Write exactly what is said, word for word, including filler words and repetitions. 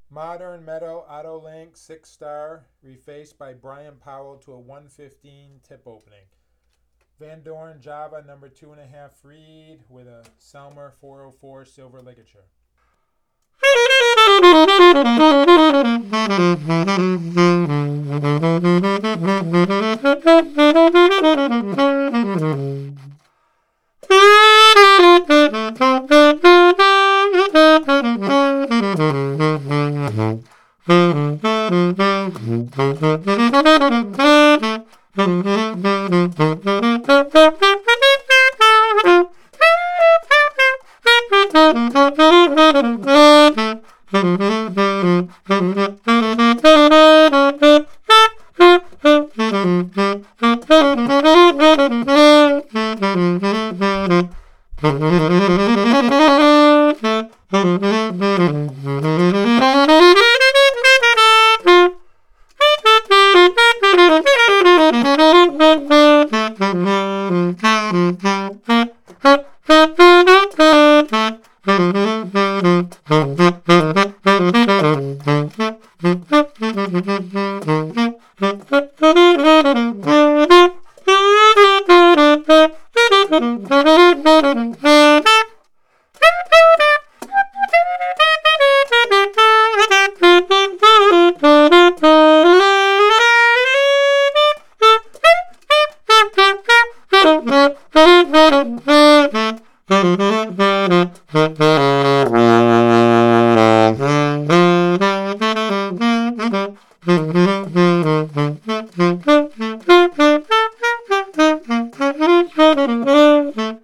Modern Meadow Autolink six star, refaced by Brian Powell to a one fifteen tip opening. Van Doren Java number two and a half reed with a Selmer four oh four silver ligature.